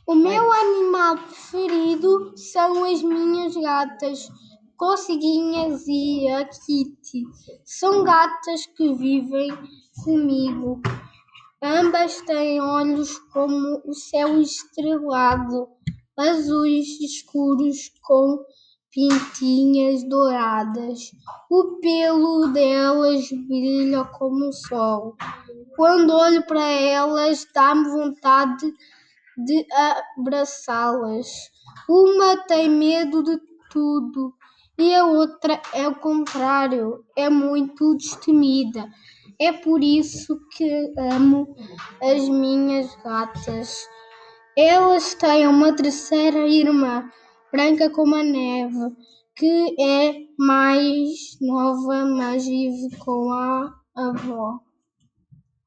O meu animal preferido são as minhas gatas, Coceguinhas e a Kitty. São gatas que vivem comigo. Ambas têm olhos como o céu estrelado, azuis escuros com pintinhas douradas. O pelo delas brilha como o sol. Quando olho para elas, dá-me vontade de abraçá-las. Uma tem medo de tudo e a outra é o contrário, é muito destemida. É por isso que amo as minhas gatas. Elas têm uma terceira irmã, branca como a neve, que é mais nova, mas vive com a avó.